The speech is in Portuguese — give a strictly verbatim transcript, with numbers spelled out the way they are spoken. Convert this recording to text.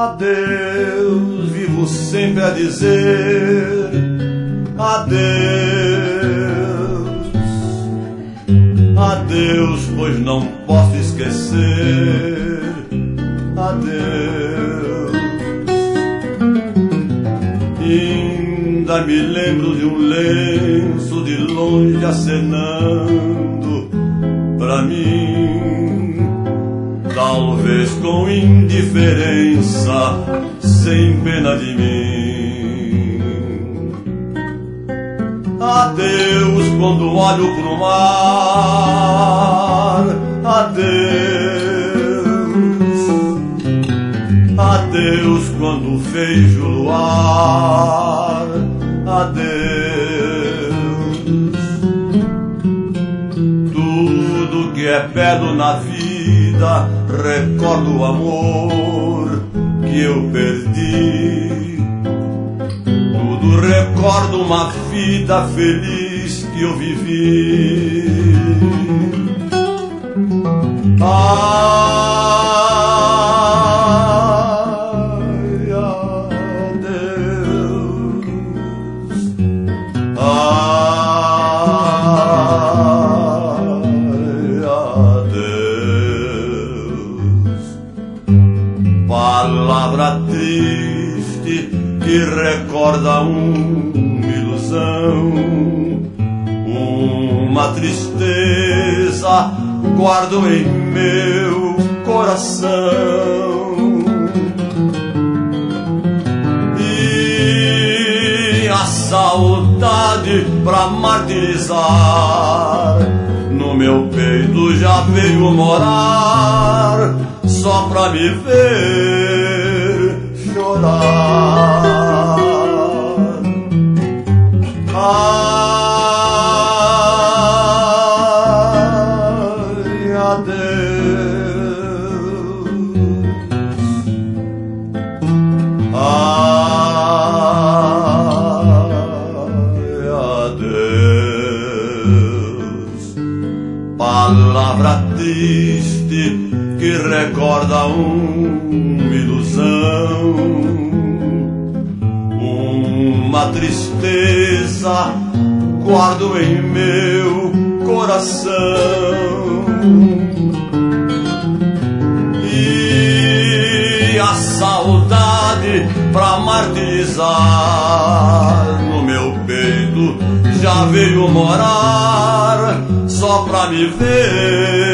Adeus, vivo sempre a dizer adeus, adeus, pois não posso esquecer. Adeus, ainda me lembro de um lenço de longe acenando pra mim, talvez com indiferença, sem pena de mim. Adeus quando olho pro mar, adeus, adeus quando vejo o luar, adeus. Tudo que é belo na vida, recordo o amor que eu perdi. Tudo recordo uma vida feliz que eu vivi. Ai, adeus, ai, adeus. Palavra triste que recorda uma ilusão, uma tristeza guardo em meu coração. E a saudade pra martirizar no meu peito já veio morar, só pra me ver chorar. Ai, adeus, ai, adeus. Palavra triste que recorda uma ilusão, uma tristeza guardo em meu coração. E a saudade pra martirizar no meu peito já veio morar, só pra me ver